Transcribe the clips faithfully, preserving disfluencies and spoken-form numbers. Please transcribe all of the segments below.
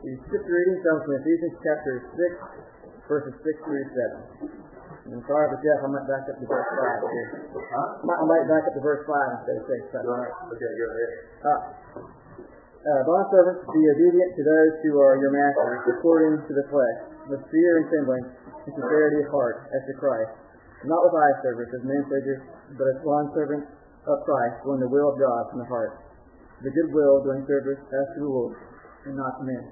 The scripture reading comes from Ephesians chapter six, verses six through seven. And sorry for Jeff, I might back up to verse five here. Huh? I might back up to verse five instead of six. All right. Okay, go ahead. Uh, uh, Bondservants, be obedient to those who are your masters, according to the flesh, with fear and trembling, and sincerity of heart, as to Christ, not with eye service as men pleasers, but as bondservants of Christ, doing the will of God from the heart, the good will, doing service as to the Lord, and not to men.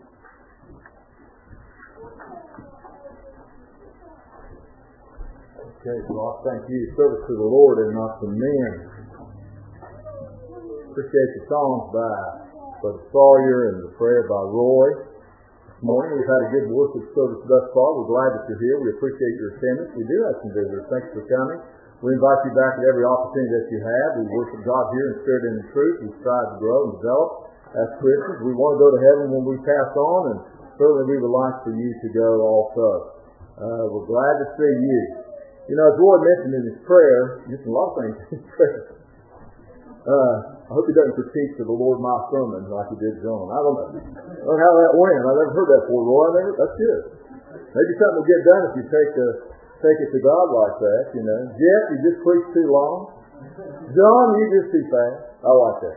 Okay, well, thank you. Service to the Lord and not to men. Appreciate the songs by Brother Sawyer and the prayer by Roy. This morning we've had a good worship service thus far. We're glad that you're here. We appreciate your attendance. We do have some visitors. Thanks for coming. We invite you back at every opportunity that you have. We worship God here in spirit and in truth. We strive to grow and develop as Christians. We want to go to heaven when we pass on, and certainly we would like for you to go also. Uh, we're glad to see you. You know, as Roy mentioned in his prayer, just a lot of things in his prayer. Uh, I hope he doesn't critique to the Lord my sermon like he did John. I don't know, I don't know how that went. I've never heard that before, Roy. I never, that's good. Maybe something will get done if you take the take it to God like that, you know. Jeff, you just preach too long. John, you just too fast. I like that.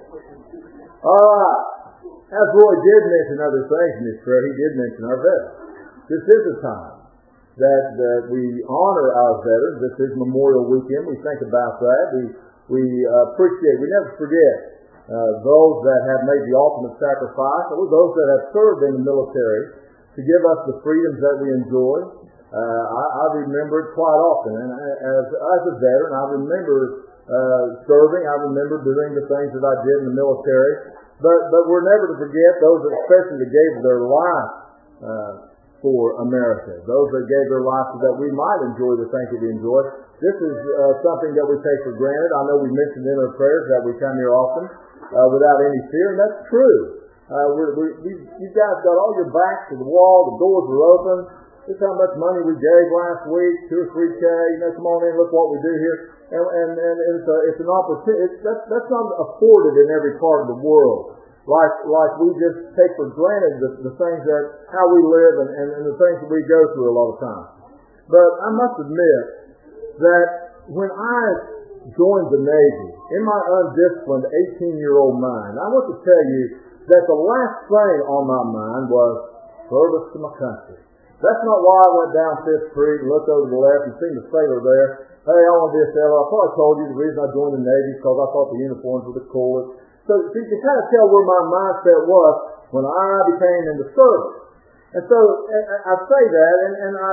All right. As Roy did mention other things in his prayer, he did mention our veterans. This is a time that, that we honor our veterans. This is Memorial Weekend. We think about that. We we uh, appreciate, we never forget uh, those that have made the ultimate sacrifice, or those that have served in the military to give us the freedoms that we enjoy. Uh, I, I remember it quite often, and as, as a veteran, I remember uh, serving. I remember doing the things that I did in the military. But but we're never to forget those that especially that gave their life uh, for America, those that gave their life so that we might enjoy the things that we enjoy. This is uh, something that we take for granted. I know we mentioned in our prayers that we come here often uh, without any fear, and that's true. Uh, we're, we, we, you guys got all your backs to the wall, the doors are open. This is how much money we gave last week, two or three K. You know, come on in, look what we do here. And and, and it's, a, it's an opportunity. It's, that's, that's not afforded in every part of the world. Like like we just take for granted the, the things that, how we live and, and, and the things that we go through a lot of times. But I must admit that when I joined the Navy, in my undisciplined eighteen-year-old mind, I want to tell you that the last thing on my mind was service to my country. That's not why I went down Fifth Street and looked over to the left and seen the sailor there. Hey, I want to be a sailor. I probably told you the reason I joined the Navy is because I thought the uniforms were the coolest. So, so you can kind of tell where my mindset was when I became in the service. And so I, I say that, and, and I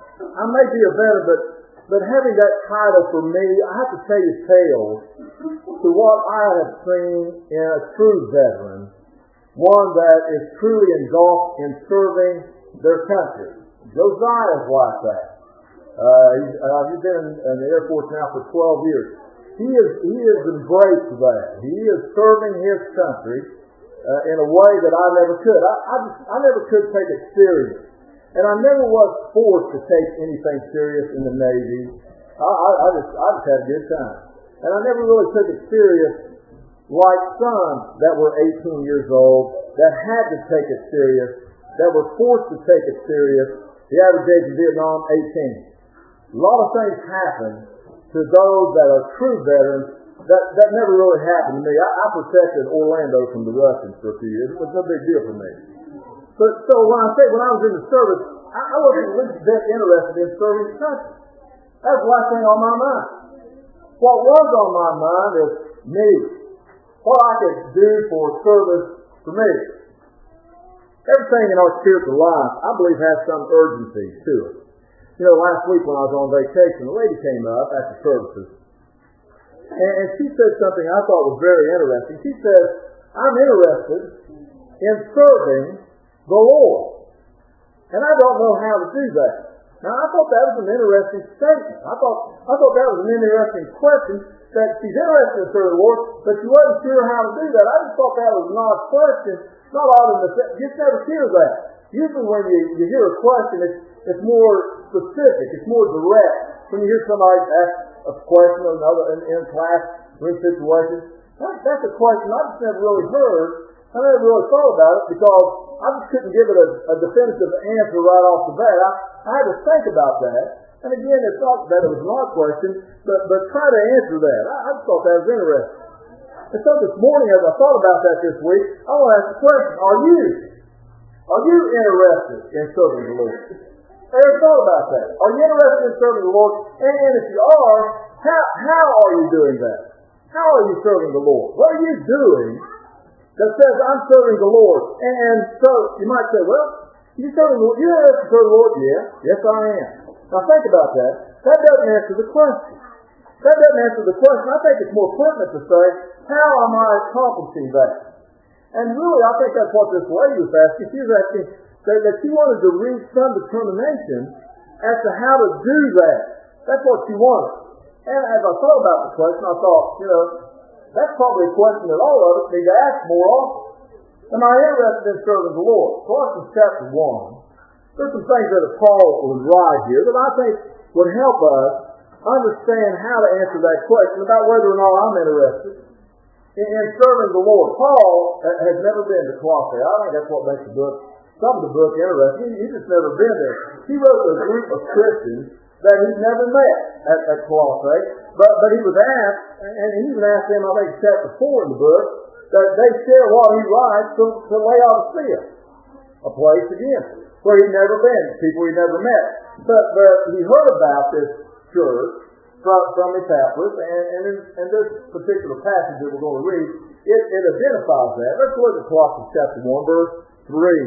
I may be a veteran, but, but having that title for me, I have to tell you tales to what I have seen in a true veteran, one that is truly engulfed in serving their country. Josiah is like that. Uh, he's, uh, he's been in, in the Air Force now for twelve years. He is he has embraced that. He is serving his country uh, in a way that I never could. I, I just I never could take it serious, and I never was forced to take anything serious in the Navy. I, I, I just I just had a good time, and I never really took it serious like some that were eighteen years old that had to take it serious, that were forced to take it serious. The average age in Vietnam, eighteen. A lot of things happen to those that are true veterans that, that never really happened to me. I, I protected Orlando from the Russians for a few years. It was no big deal for me. But so when I say when I was in the service, I, I wasn't really that interested in serving the country. That was the last thing on my mind. What was on my mind is me. What I could do for service for me. Everything in our spiritual life, I believe, has some urgency to it. You know, last week when I was on vacation, a lady came up after services, and, and she said something I thought was very interesting. She said, I'm interested in serving the Lord, and I don't know how to do that. Now, I thought that was an interesting statement. I thought I thought that was an interesting question, that she's interested in serving the Lord, but she wasn't sure how to do that. I just thought that was an odd question. Not odd in the sense, you just never hear that. Usually when you, you hear a question, it's, it's more specific, it's more direct. When you hear somebody ask a question or another in, in class or in situations, that, that's a question I just never really heard. I never really thought about it because I just couldn't give it a, a definitive answer right off the bat. I, I had to think about that. And again, it's not that it was not a question, but, but try to answer that. I, I just thought that was interesting. And so this morning, as I thought about that this week, I want to ask the question, are you? Are you interested in serving the Lord? Have you thought about that? Are you interested in serving the Lord? And, and if you are, how, how are you doing that? How are you serving the Lord? What are you doing that says, I'm serving the Lord? And, and so you might say, well, you serving the Lord? You're interested in serving the Lord? Yeah, yes I am. Now think about that. That doesn't answer the question. That doesn't answer the question. I think it's more pertinent to say, how am I accomplishing that? And really, I think that's what this lady was asking. She was asking that, that she wanted to reach some determination as to how to do that. That's what she wanted. And as I thought about the question, I thought, you know, that's probably a question that all of us need to ask more often. Am I interested in serving the Lord? Colossians chapter one. There's some things that Paul would write here that I think would help us understand how to answer that question about whether or not I'm interested in, in serving the Lord. Paul has never been to Colossae. I think that's what makes the book, some of the book interesting. He's just never been there. He wrote to a group of Christians that he'd never met at, at Colossae, but, but he was asked, and he even asked them, I think chapter four in the book, that they share what he writes to, to Laodicea, a place again where he'd never been, people he'd never met. But, but he heard about this church from, from Epaphras, and, and in, in this particular passage that we're going to read, it, it identifies that. Let's look at Colossians chapter one, verse three.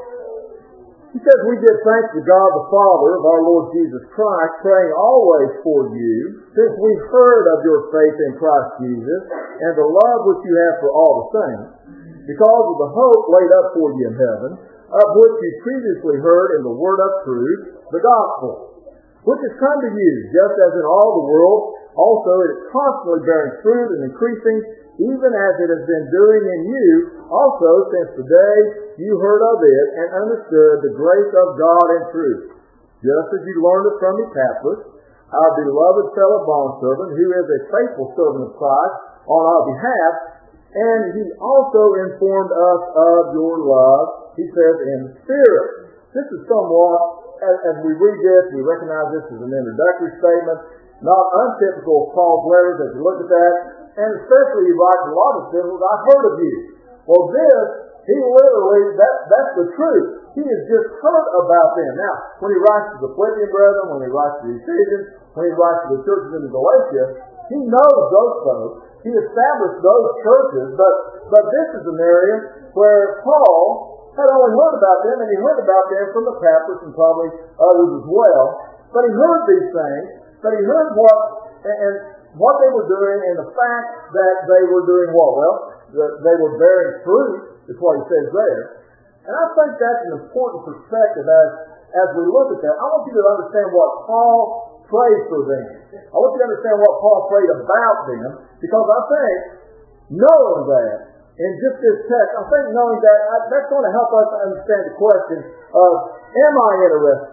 He says, we give thanks to God the Father of our Lord Jesus Christ, praying always for you, since we heard of your faith in Christ Jesus, and the love which you have for all the saints, because of the hope laid up for you in heaven, of which you previously heard in the word of truth, the gospel, which has come to you, just as in all the world, also it is constantly bearing fruit and increasing, even as it has been doing in you, also since the day you heard of it and understood the grace of God in truth, just as you learned it from Epaphras, our beloved fellow bondservant, who is a faithful servant of Christ on our behalf, and he also informed us of your love, he says, in the Spirit. This is somewhat, as, as we read this, we recognize this as an introductory statement, not untypical of Paul's letters as we look at that, and especially he writes a lot of epistles, I heard of you. Well, this, he literally, that, that's the truth. He has just heard about them. Now, when he writes to the Philippian brethren, when he writes to the Ephesians, when he writes to the churches in Galatia, he knows those folks. He established those churches, but, but this is an area where Paul had only heard about them, and he heard about them from Epaphras and probably others as well. But he heard these things, but he heard what, and, and what they were doing, and the fact that they were doing what? Well, that they were bearing fruit, is what he says there. And I think that's an important perspective as, as we look at that. I want you to understand what Paul prayed for them. I want you to understand what Paul prayed about them, because I think, knowing that, in just this text, I think knowing that, that's going to help us understand the question of, am I interested?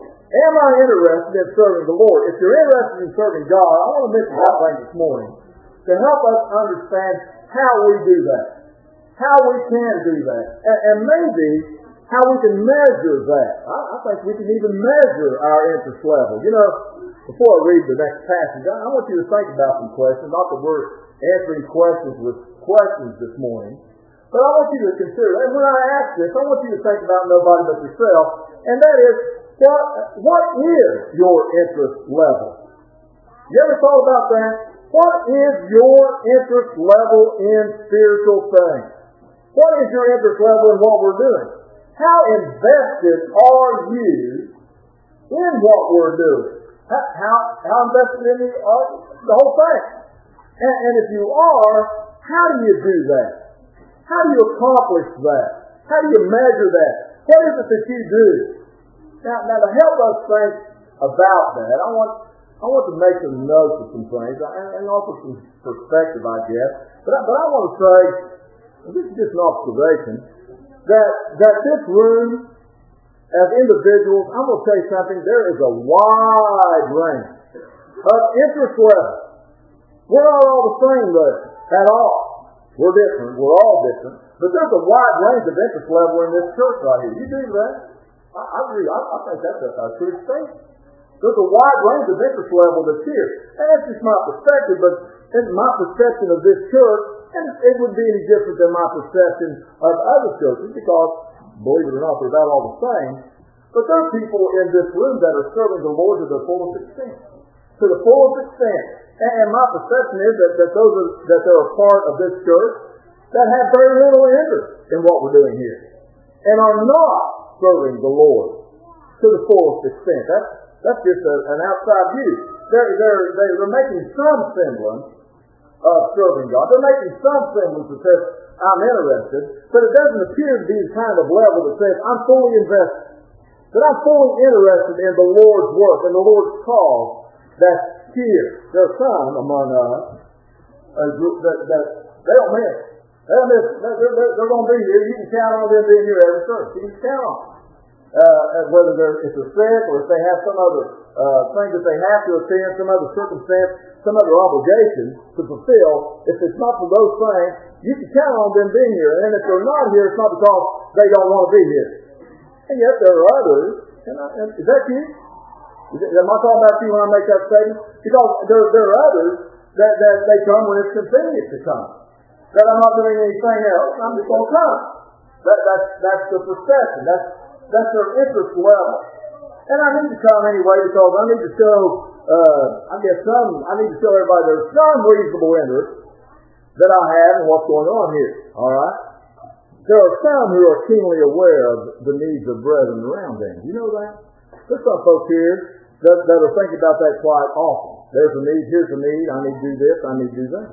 Am I interested in serving the Lord? If you're interested in serving God, I want to mention that thing this morning to help us understand how we do that, how we can do that, and, and maybe how we can measure that. I, I think we can even measure our interest level. You know, before I read the next passage, I, I want you to think about some questions. Not that we're answering questions with questions this morning, but I want you to consider, and when I ask this, I want you to think about nobody but yourself, and that is, what, what is your interest level? You ever thought about that? What is your interest level in spiritual things? What is your interest level in what we're doing? How invested are you in what we're doing? How, how, how invested in the, uh, the whole thing? And, and if you are, how do you do that? How do you accomplish that? How do you measure that? What is it that you do? Now, now to help us think about that, I want I want to make some notes of some things and, and offer some perspective, I guess. But I, but I want to say, this is just an observation, that that this room, as individuals, I'm going to tell you something, there is a wide range of interest levels. We're not all the same there at all. We're different. We're all different. But there's a wide range of interest level in this church right here. You do that? I, I agree. I, I think that's a, a true statement. There's a wide range of interest level that's here. And that's just my perspective, but in my perception of this church, and it wouldn't be any different than my perception of other churches, because, believe it or not, they're about all the same. But there are people in this room that are serving the Lord to the fullest extent. To the fullest extent. And my perception is that, that those are, that they're a part of this church that have very little interest in what we're doing here. And are not serving the Lord to the fullest extent. That's, that's just a, an outside view. They're, they're, they're making some semblance of serving God. They're making some semblance that says, I'm interested. But it doesn't appear to be the kind of level that says, I'm fully invested. That I'm fully interested in the Lord's work and the Lord's cause that's here. There are some among us a group that, that they don't miss. They don't miss. They're, they're, they're going to be here. You can count on them being here every service. You can count on them. Uh, whether they're, if they're sick or if they have some other uh, thing that they have to attend, some other circumstance, some other obligation to fulfill. If it's not for those things, you can count on them being here. And if they're not here, it's not because they don't want to be here. And yet there are others. And I, and is that you? Is it, am I talking about you when I make that statement? Because there, there are others that, that they come when it's convenient to come. That I'm not doing anything else. I'm just going to come. That, that's, that's the perception. That's, that's their interest level. And I need to come anyway because I need to show, uh, I guess some, I need to show everybody there's some reasonable interest that I have in what's going on here. All right? There are some who are keenly aware of the needs of brethren around them. You know that? There's some folks here that, that are thinking about that quite often. There's a need, here's a need, I need to do this, I need to do that.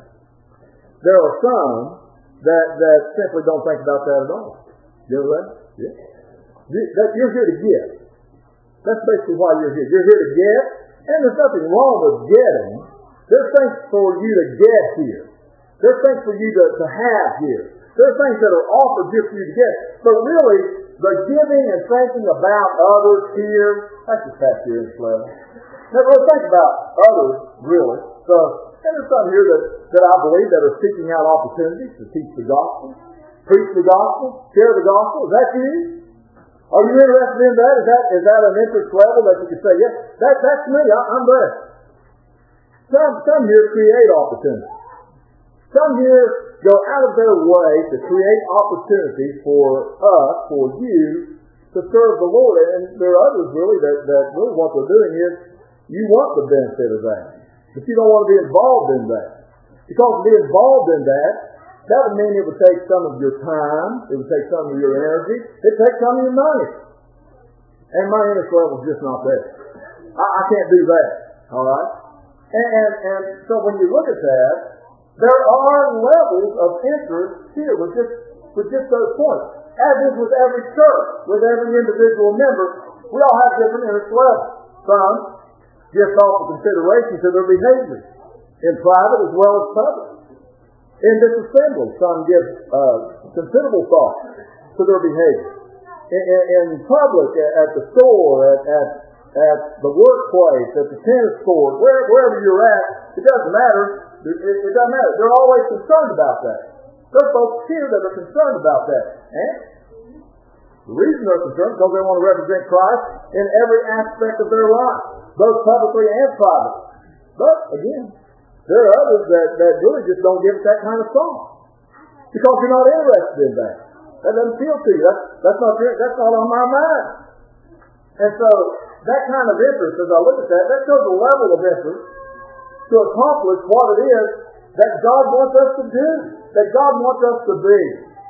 There are some that, that simply don't think about that at all. You know that? Yeah. You, that, you're here to give. That's basically why you're here. You're here to get, and there's nothing wrong with getting. There's things for you to get here. There's things for you to, to have here. There's things that are offered just for you to get. But really, the giving and thinking about others here, that's just past your interest level. Now, really think about others, really. So, and there's some here that, that I believe that are seeking out opportunities to teach the gospel, preach the gospel, share the gospel. Is that you? Are you interested in that? Is that is that an interest level that you can say, yes, that, that's me, I, I'm there. Some, some here create opportunities. Some here go out of their way to create opportunities for us, for you, to serve the Lord. And there are others really that, that really what they're doing is you want the benefit of that. But you don't want to be involved in that. Because to be involved in that, that would mean it would take some of your time, it would take some of your energy, it would take some of your money. And my interest level is just not there. I, I can't do that. Alright? And, and, and so when you look at that, there are levels of interest here with just, with just those points. As is with every church, with every individual member, we all have different interest levels. Some just offer consideration to their behavior, in private as well as public. In this assembly, some give uh, considerable thought to their behavior. In, in, in public, at, at the store, at, at, at the workplace, at the tennis court, where, wherever you're at, it doesn't matter. It, it doesn't matter. They're always concerned about that. There are folks here that are concerned about that. And the reason they're concerned is because they want to represent Christ in every aspect of their life, both publicly and privately. But, again, there are others that, that really just don't give it that kind of thought. Because you're not interested in that. That doesn't appeal to you. That's, that's, not, that's not on my mind. And so, that kind of interest, as I look at that, that shows a level of interest to accomplish what it is that God wants us to do, that God wants us to be.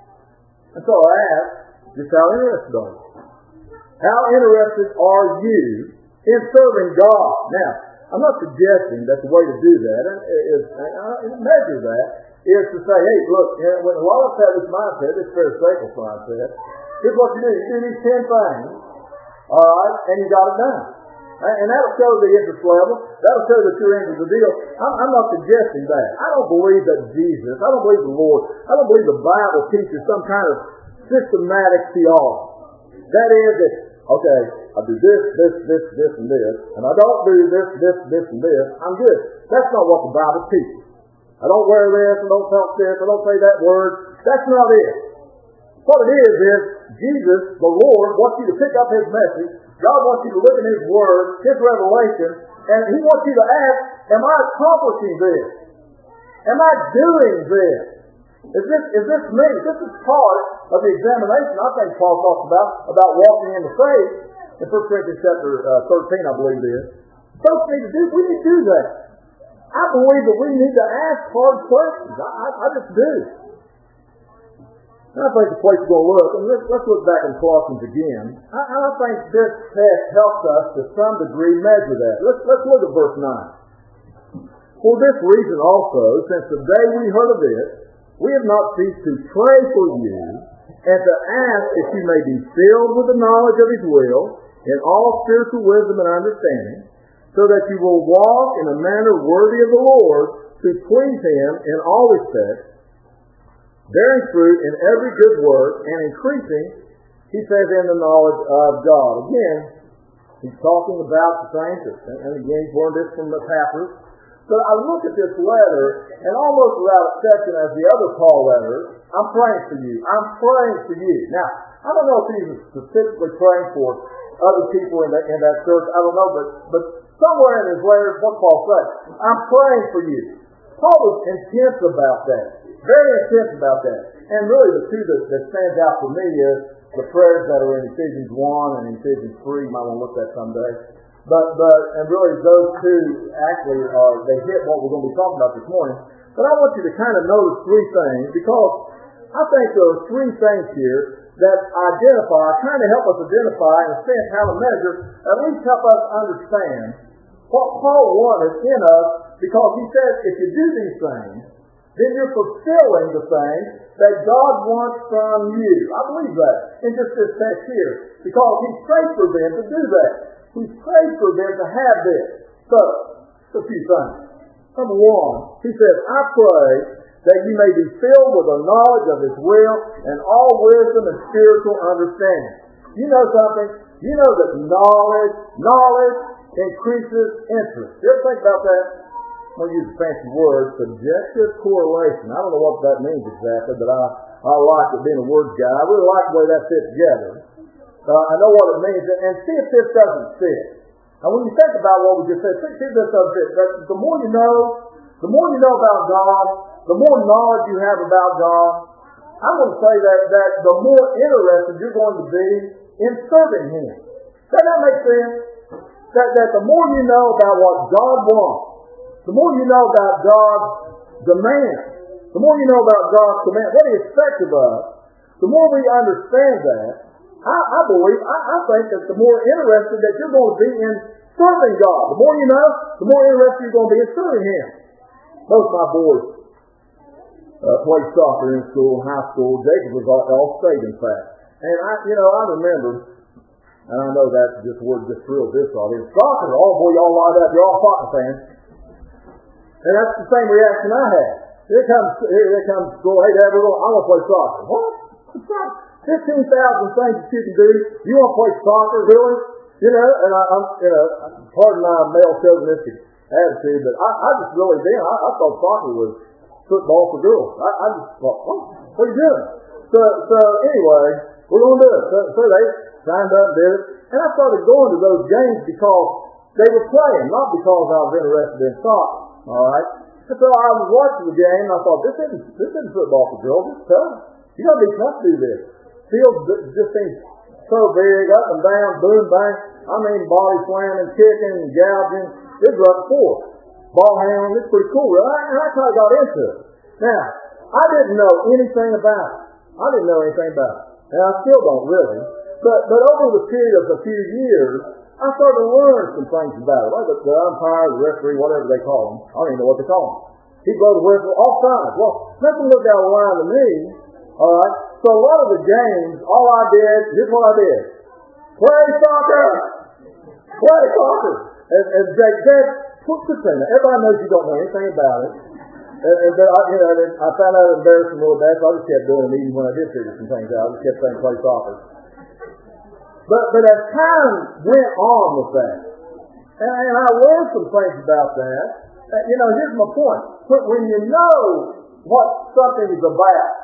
And so I ask, just how interested are you? How interested are you in serving God? Now, I'm not suggesting that the way to do that is, and measure that, is to say, hey, look, when a lot of us have this mindset, this pharisaical mindset, here's what you do. You do these ten things, all right, and you got it done. And that'll show the interest level. That'll show that you're into the deal. I'm, I'm not suggesting that. I don't believe that Jesus, I don't believe the Lord, I don't believe the Bible teaches some kind of systematic theology. That is that, okay, I do this, this, this, this, and this, and I don't do this, this, this, and this, I'm good. That's not what the Bible teaches. I don't wear this, I don't talk this, I don't say that word. That's not it. What it is is Jesus, the Lord, wants you to pick up His message. God wants you to look in His Word, His revelation, and He wants you to ask, am I accomplishing this? Am I doing this? Is this is this me? This is part of the examination I think Paul talks about, about walking in the faith in First Corinthians chapter uh, thirteen, I believe it is. Folks need to do, we need to do that. I believe that we need to ask hard questions. I, I, I just do. And I think the place to go look, and let's, let's look back in Colossians again. I, I think this text helps us to some degree measure that. Let's, let's look at verse nine. For this reason also, since the day we heard of it, we have not ceased to pray for you, and to ask that you may be filled with the knowledge of His will, in all spiritual wisdom and understanding, so that you will walk in a manner worthy of the Lord, to please Him in all respects, bearing fruit in every good work, and increasing, he says, in the knowledge of God. Again, he's talking about the saints, and again, he's learned this from the Epaphras. But I look at this letter, and almost without exception, as the other Paul letters, I'm praying for you. I'm praying for you. Now, I don't know if he was specifically praying for other people in that, in that church. I don't know, but, but somewhere in his letters, what Paul said, I'm praying for you. Paul was intense about that. Very intense about that. And really the two that, that stands out for me is the prayers that are in Ephesians one and Ephesians three. You might want to look at that someday. But, but, and really those two actually are, they hit what we're going to be talking about this morning. But I want you to kind of notice three things, because I think there are three things here that identify, kind of help us identify and understand how to measure, at least help us understand what Paul wanted in us, because he says if you do these things, then you're fulfilling the things that God wants from you. I believe that in just this text here, because he prayed for them to do that. He prayed for them to have this. So, a few things. Number one, he says, I pray that you may be filled with the knowledge of His will and all wisdom and spiritual understanding. You know something? You know that knowledge, knowledge increases interest. You ever think about that? I'm going to use a fancy word, subjective correlation. I don't know what that means exactly, but I, I like it being a word guy. I really like the way that fits together. Uh, I know what it means, and see if this doesn't fit. And when you think about what we just said, see if this doesn't fit. But the more you know, the more you know about God, the more knowledge you have about God, I'm going to say that, that the more interested you're going to be in serving Him. Does that make sense? That, that the more you know about what God wants, the more you know about God's demands, the more you know about God's command, what He expects of us, the more we understand that, I, I believe, I, I think that the more interested that you're going to be in serving God. The more you know, the more interested you're going to be in serving Him. Most of my boys uh, played soccer in school, high school. Jacob was all, all state, in fact. And I, you know, I remember, and I know that just word just thrills this audience. Soccer, oh boy, y'all lined up, you're all soccer fans. And that's the same reaction I had. Here comes, here, here comes school. Hey, Dad, we're going, I want to play soccer. What? What's up? fifteen thousand things that you can do. You want to play soccer, really? You know, and I, I'm, you know, pardon my male chauvinistic attitude, but I, I just really did. I, I thought soccer was football for girls. I, I just thought, what? What are you doing? So, so anyway, we're going to do it. So, so they signed up and did it. And I started going to those games because they were playing, not because I was interested in soccer. All right? And so I was watching the game, and I thought, this isn't, this isn't football for girls. It's tough. You got to be tough to do this. Field just seems so big, up and down, boom, bang. I mean, body slamming, kicking, and gouging. It was up forth. Ball handling, it's pretty cool. And I, and I kind of got into it. Now, I didn't know anything about it. I didn't know anything about it. And I still don't really. But but over the period of a few years, I started to learn some things about it. Like the, the umpire, the referee, whatever they call them. I don't even know what they call them. He'd blow the whistle all sides. Well, nothing looked out of line to me. All right? So a lot of the games, all I did, here's what I did. Play soccer! Play soccer! And, and Jake said, put this in there. Everybody knows you don't know anything about it. And, and then I, you know, I found out embarrassing a little bit, so I just kept doing it even when I did figure some things out. I just kept saying play soccer. But, but as time went on with that, and, and I learned some things about that, uh, you know, here's my point. When you know what something is about,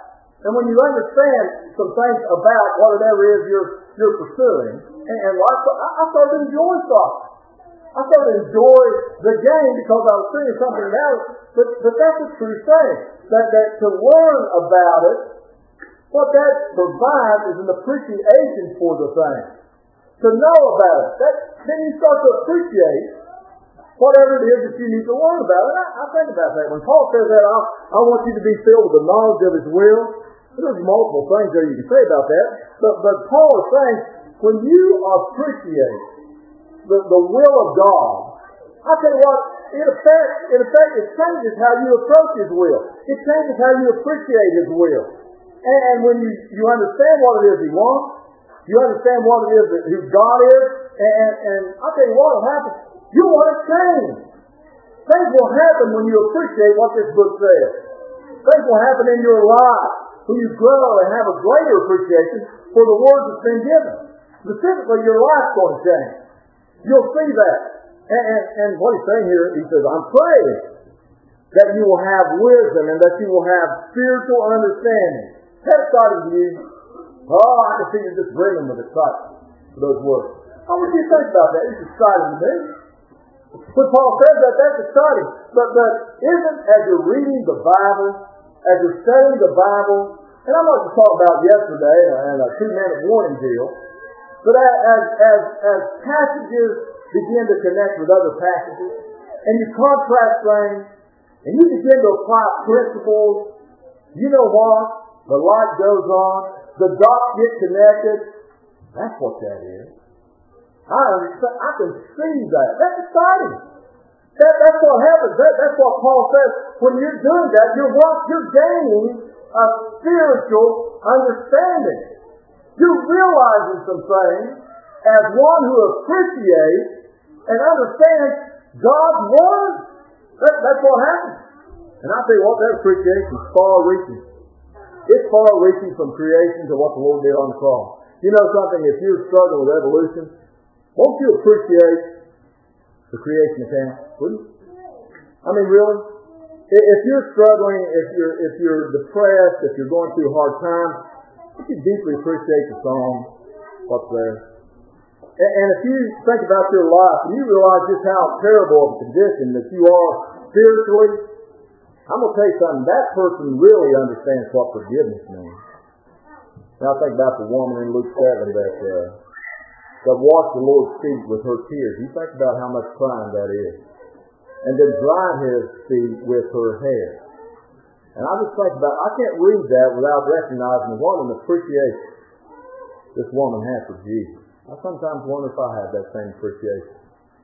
And when you understand some things about whatever it is you're, you're pursuing, and, and life, I, I started to enjoy soccer. I started to enjoy the game because I was seeing something else. But, but that's a true thing. That, that to learn about it, what that provides is an appreciation for the thing. To know about it. That, then you start to appreciate whatever it is that you need to learn about. And I, I think about that. When Paul says that, I, I want you to be filled with the knowledge of His will. There's multiple things there you can say about that. But, but Paul is saying, when you appreciate the, the will of God, I tell you what, in effect, in effect, it changes how you approach His will. It changes how you appreciate His will. And, and when you, you understand what it is He wants, you understand what it is that who God is, and, and I tell you what will happen. You want to change. Things will happen when you appreciate what this book says. Things will happen in your life when you grow and have a greater appreciation for the word that's been given. Specifically, your life's going to change. You'll see that. And, and, and what he's saying here, he says, I'm praying that you will have wisdom and that you will have spiritual understanding. That exciting to you? Oh, I can see you just brimming with excitement for those words. How would you think about that? It's exciting to me. When Paul says that, that's exciting. But, but isn't, as you're reading the Bible, as you're studying the Bible, and I'm not to talk about yesterday and a two-minute warning deal, but as, as, as, as passages begin to connect with other passages, and you contrast things, and you begin to apply principles, you know what? The light goes on, the dots get connected. That's what that is. I understand, I can see that. That's exciting. That, that's what happens. That, that's what Paul says. When you're doing that, you're what? You're gaining a spiritual understanding. You're realizing some things as one who appreciates and understands God's word. That, that's what happens. And I tell you what, that appreciation is far-reaching. It's far-reaching from creation to what the Lord did on the cross. You know something? If you're struggling with evolution, won't you appreciate the creation account? Wouldn't you? I mean, really? If you're struggling, if you're if you're depressed, if you're going through a hard time, won't you deeply appreciate the song, what's there? And, and if you think about your life and you realize just how terrible of a condition that you are spiritually, I'm going to tell you something. That person really understands what forgiveness means. Now think about the woman in Luke seven that uh, that washed the Lord's feet with her tears. You think about how much crying that is. And then dried His feet with her hair. And I just think about, I can't read that without recognizing what an appreciation this woman had for Jesus. I sometimes wonder if I have that same appreciation.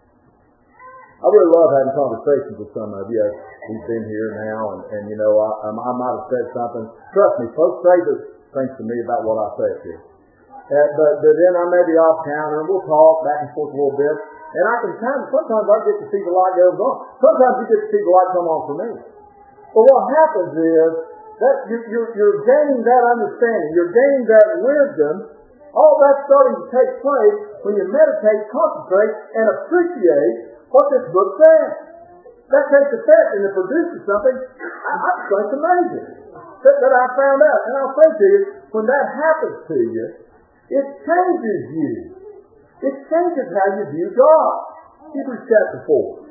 I really love having conversations with some of you. We've been here now, and, and you know, I, I might have said something. Trust me, folks say this things to me about what I say here. Uh, but, but then I may be off counter, and we'll talk back and forth a little bit. And I can kind of, sometimes I get to see the light goes on. Sometimes you get to see the light come on for me. But what happens is that you're, you're, you're gaining that understanding. You're gaining that wisdom. All that's starting to take place when you meditate, concentrate, and appreciate what this book says. That takes effect and it produces something. I, I think it's amazing that, that I found out. And I'll say to you, when that happens to you, it changes you. It changes how you view God. Hebrews chapter four.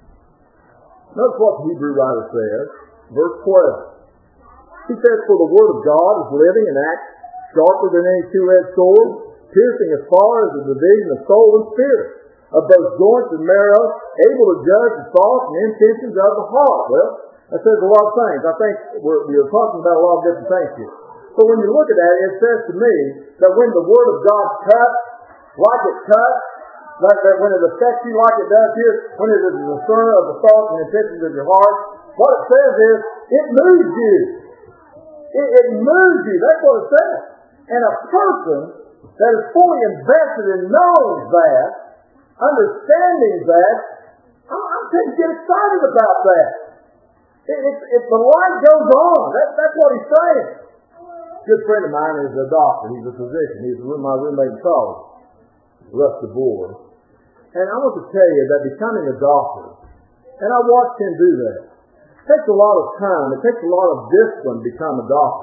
Notice what the Hebrew writer says. Verse twelve. He says, for the word of God is living and acts sharper than any two-edged sword, piercing as far as the division of soul and spirit, of both joints and marrow, able to judge the thoughts and intentions of the heart. Well, that says a lot of things. I think we're, we're talking about a lot of different things here. But when you look at that, it says to me that when the word of God cuts, like it cuts, that, that when it affects you like it does here, when it is a discerner of the thoughts and intentions of your heart, what it says is, it moves you. It, it moves you. That's what it says. And a person that is fully invested in knowing that, understanding that, I'm, I'm going to get excited about that. It, it, if the light goes on, that, that's what he's saying. A good friend of mine is a doctor. He's a physician. He's my roommate in college, Russ DeBoer. And I want to tell you that becoming a doctor, and I watched him do that, it takes a lot of time. It takes a lot of discipline to become a doctor.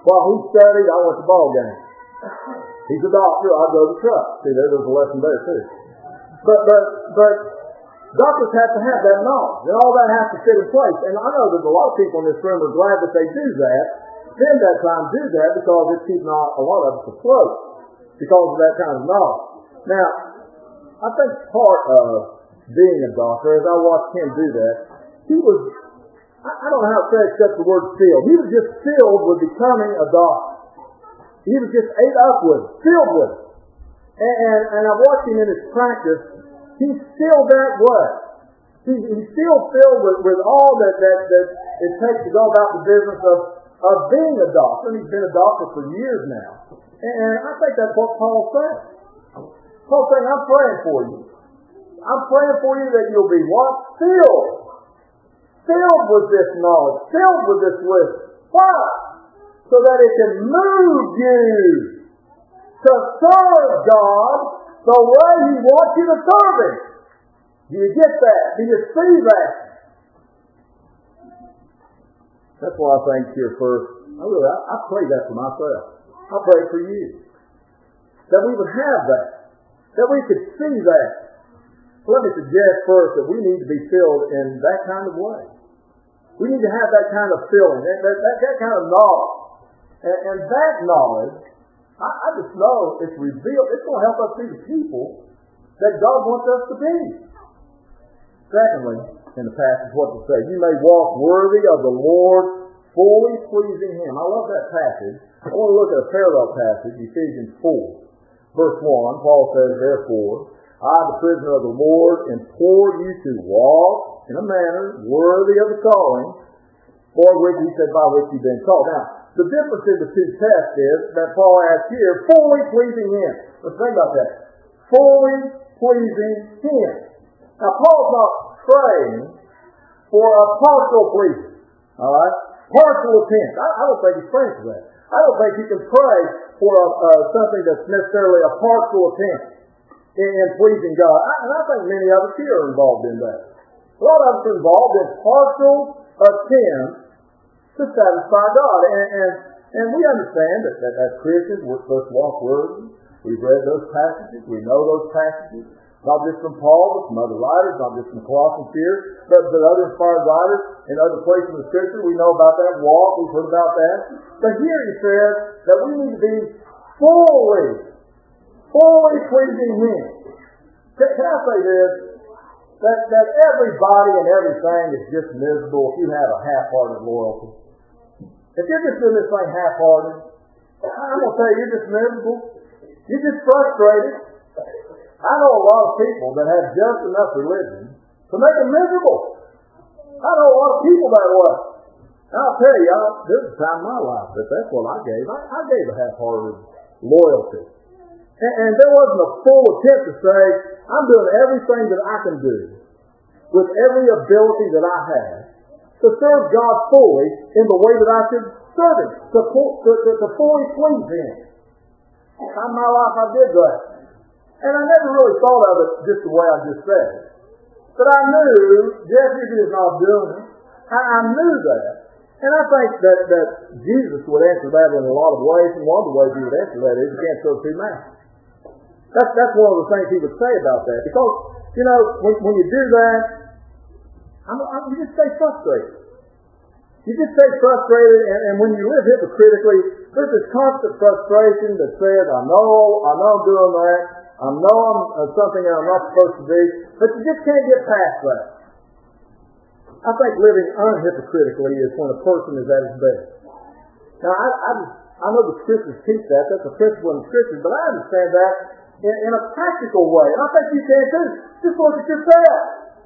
While he studied, I went to ball games. He's a doctor, I drove a truck. See, there, there's a lesson there too. But, but, but, doctors have to have that knowledge, and all that has to fit in place. And I know that a lot of people in this room are glad that they do that, spend that time do that, because it's keeping a lot of us afloat because of that kind of knowledge. Now, I think part of being a doctor, as I watched him do that, he was, I, I don't know how to say except the word filled. He was just filled with becoming a doctor. He was just ate up with it, filled with it. And, and, and I watched him in his practice. He's still that way. He, he's still filled with, with all that, that, that it takes to go about the business of, of being a doctor. And he's been a doctor for years now. And, and I think that's what Paul's saying. Paul's saying, I'm praying for you. I'm praying for you that you'll be what? Filled. Filled with this knowledge. Filled with this wisdom. Why? So that it can move you to serve God the way He wants you to serve Him. Do you get that? Do you see that? That's why I think here first, I really, I, I pray that for myself. I pray for you. That we would have that. That we could see that. Let me suggest first that we need to be filled in that kind of way. We need to have that kind of filling, that, that, that, that kind of knowledge. And, and that knowledge, I, I just know it's revealed. It's going to help us be the people that God wants us to be. Secondly, in the passage, what to say? You may walk worthy of the Lord, fully pleasing Him. I love that passage. I want to look at a parallel passage, Ephesians four. Verse one, Paul says, therefore, I, the prisoner of the Lord, implore you to walk in a manner worthy of the calling, for which he said, by which you've been called. Now, the difference in the two texts is that Paul adds here, fully pleasing Him. Let's think about that. Fully pleasing Him. Now, Paul's not praying for a partial pleasing. All right? Partial attempt. I, I don't think he's praying for that. I don't think he can pray for a, uh, something that's necessarily a partial attempt in, in pleasing God. I, and I think many of us here are involved in that. A lot of us are involved in partial attempts to satisfy God. And, and, and we understand that, that as Christians we're supposed to walk worthy. We've read those passages. We know those passages. Not just from Paul, but from other writers, not just from Colossians here, but, but other inspired writers in other places in the Scripture. We know about that walk. We've heard about that. But here he says that we need to be fully, fully pleasing Him. Can, can I say this? That, that everybody and everything is just miserable if you have a half-hearted loyalty. If you're just doing this thing half-hearted, I'm going to tell you, you're just miserable. You're just frustrated. I know a lot of people that have just enough religion to make them miserable. I know a lot of people that way. And I'll tell you, I, this is a time in my life that that's what I gave. I, I gave a half-hearted loyalty. And, and there wasn't a full attempt to say, I'm doing everything that I can do with every ability that I have to serve God fully in the way that I should serve Him, to, to, to, to fully please Him. In my life I did that. And I never really thought of it just the way I just said it. But I knew, just as He was not doing it, I, I knew that. And I think that, that Jesus would answer that in a lot of ways, and one of the ways He would answer that is, you can't serve two masters. That's, that's one of the things He would say about that. Because, you know, when, when you do that, I'm, I'm, you just stay frustrated. You just stay frustrated, and, and when you live hypocritically, there's this constant frustration that says, I know, I know I'm doing that, I know I'm uh, something that I'm not supposed to be, but you just can't get past that. I think living unhypocritically is when a person is at his best. Now, I, I, I know the Scriptures teach that. That's a principle in the Scriptures, but I understand that in, in a practical way. And I think you can too. Just look at yourself.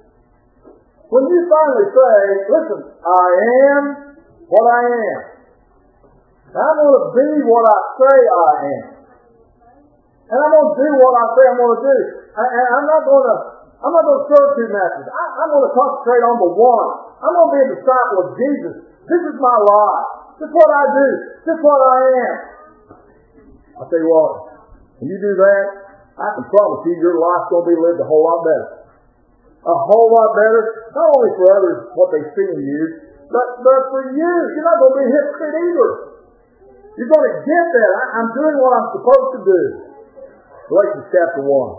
When you finally say, listen, I am what I am. I'm going to be what I say I am. And I'm going to do what I say I'm going to do. I, and I'm not going to I'm not going to serve two masters. I, I'm going to concentrate on the one. I'm going to be a disciple of Jesus. This is my life. This is what I do. This is what I am. I'll tell you what, when you do that, I can promise you your life's going to be lived a whole lot better. A whole lot better, not only for others, what they see in you, but, but for you. You're not going to be a hypocrite either. You're going to get that. I, I'm doing what I'm supposed to do. Galatians chapter one.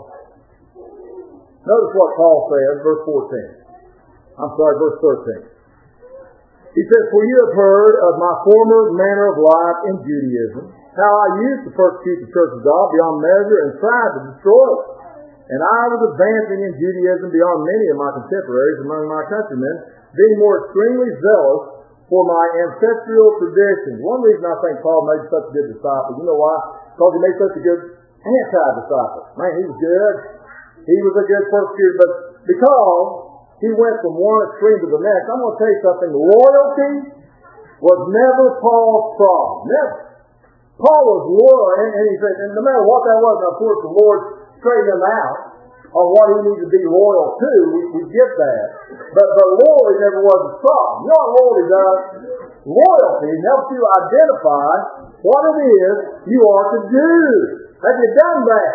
Notice what Paul says, verse fourteen. I'm sorry, verse thirteen. He says, "For you have heard of my former manner of life in Judaism, how I used to persecute the church of God beyond measure and tried to destroy it. And I was advancing in Judaism beyond many of my contemporaries among my countrymen, being more extremely zealous for my ancestral traditions." One reason I think Paul made such a good disciple, you know why? Because he made such a good anti-disciple. Man, he was good. He was a good persecutor, but because he went from one extreme to the next, I'm going to tell you something. Loyalty was never Paul's problem. Never. Paul was loyal, and, and he said, and no matter what that was, and of course the Lord straightened him out on what he needed to be loyal to. We, we get that. But, but loyalty never was a problem. You know what loyalty does? Loyalty helps you identify what it is you are to do. Have you done that?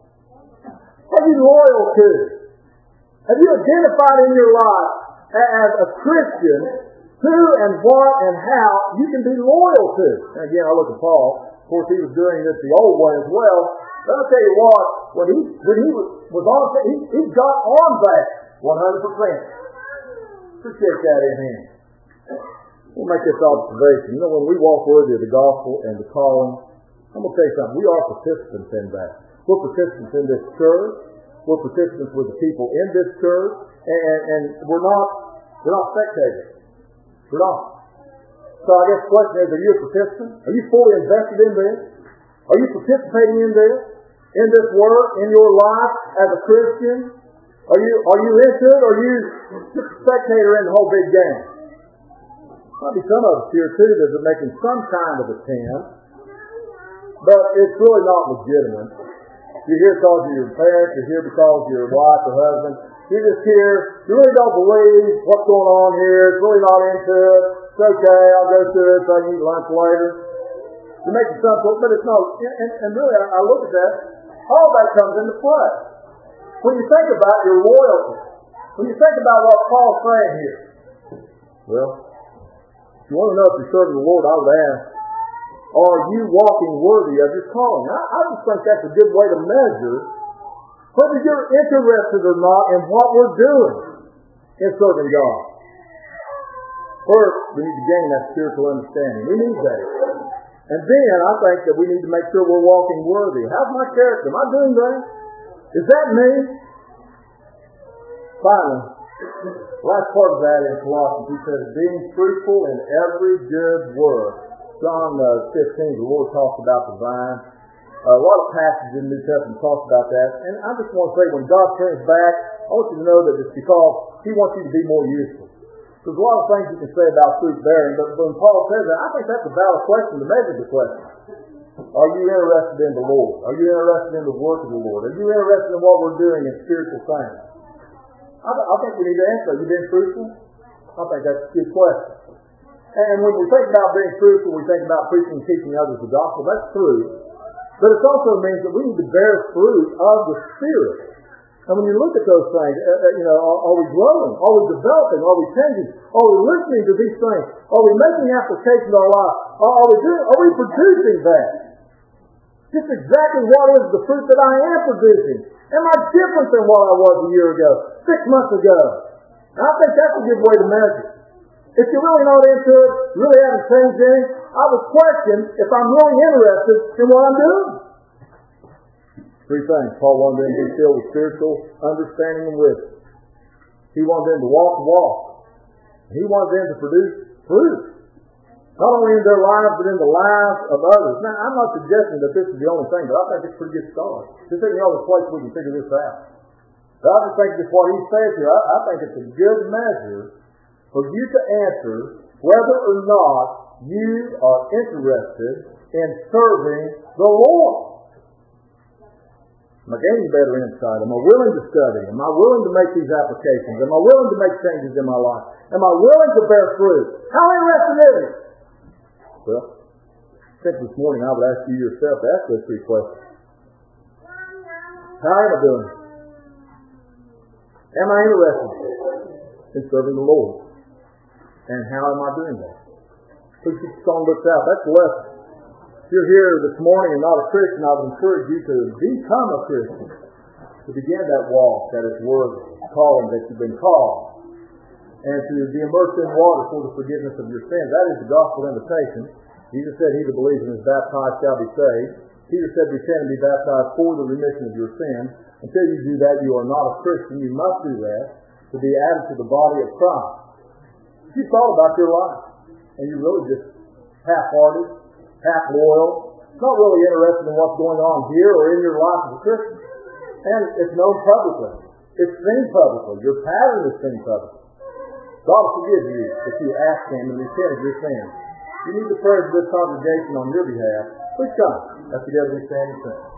Have you loyal to? Have you identified in your life as a Christian who and what and how you can be loyal to? And again, I look at Paul. Of course, he was doing this the old way as well. But I'll tell you what, when he when he was on, he, he got on that one hundred percent. Appreciate that in him. We'll make this observation. You know, when we walk worthy of the gospel and the calling, I'm going to tell you something. We are participants in that. We're participants in this church. We're participants with the people in this church, and, and we're not we're not spectators. We're not. So I guess the question is, are you a participant? Are you fully invested in this? Are you participating in this? In this work, in your life as a Christian? Are you are you into it, or are you just a spectator in the whole big game? Might be some of us here too that are making some kind of attempt, but it's really not legitimate. You're here because of your parents, you're here because of your wife or husband. You're just here, you really don't believe what's going on here, it's really not into it. It's okay, I'll go through it so I can eat lunch later. You're making some, but it's not. And, and really, I, I look at that, all that comes into play. When you think about your loyalty, when you think about what Paul's saying here, well, if you want to know if you're serving the Lord, I would ask, are you walking worthy of your calling? I, I just think that's a good way to measure whether you're interested or not in what we're doing in serving God. First, we need to gain that spiritual understanding. We need that. And then I think that we need to make sure we're walking worthy. How's my character? Am I doing that? Is that me? Finally, last part of that in Colossians, he says, being fruitful in every good work. John uh, fifteen, the Lord talks about the vine. Uh, a lot of passages in the New Testament talk about that. And I just want to say, when God turns back, I want you to know that it's because He wants you to be more useful. There's a lot of things you can say about fruit bearing, but when Paul says that, I think that's a valid question to measure the question. Are you interested in the Lord? Are you interested in the work of the Lord? Are you interested in what we're doing in spiritual things? I, I think we need to answer. Have you been fruitful? I think that's a good question. And when we think about being fruitful, we think about preaching and teaching others the gospel. That's true. But it also means that we need to bear fruit of the Spirit. And when you look at those things, uh, you know, are, are we growing? Are we developing? Are we changing? Are we listening to these things? Are we making application to our life? Are, are we doing, are we producing that? Just exactly what is the fruit that I am producing? Am I different than what I was a year ago, six months ago? And I think that's a good way to measure. If you're really not into it, really haven't changed anything, I would question if I'm really interested in what I'm doing. Three things. Paul wanted them to be filled with spiritual understanding and wisdom. He wanted them to walk the walk. He wanted them to produce fruit. Not only in their lives, but in the lives of others. Now, I'm not suggesting that this is the only thing, but I think it's a pretty good start. This isn't the only place we can figure this out. But I just think just what he says here, I, I think it's a good measure for you to answer whether or not you are interested in serving the Lord. Am I gaining better insight? Am I willing to study? Am I willing to make these applications? Am I willing to make changes in my life? Am I willing to bear fruit? How interested is it? Well, I think this morning I would ask you yourself to ask those three questions. How am I doing? Am I interested in serving the Lord? And how am I doing that? Please keep the song books out. That's the lesson. you're here this morning and not a Christian, I would encourage you to become a Christian, to begin that walk that is worth calling that you've been called, and to be immersed in water for the forgiveness of your sins. That is the gospel invitation. Jesus said, he that believes and is baptized shall be saved. Peter said, repent and be baptized for the remission of your sins. Until you do that, you are not a Christian. You must do that to be added to the body of Christ. If you thought about your life, and you're really just half-hearted, half-loyal, not really interested in what's going on here or in your life as a Christian, and it's known publicly, it's seen publicly, your pattern is seen publicly, God will forgive you if you ask Him and repent of your sins. You need the prayers of this congregation on your behalf. Please come. That's together we stand and sing.